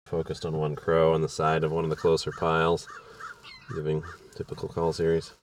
Focused on one crow on the side of one of the closer piles, giving typical call series.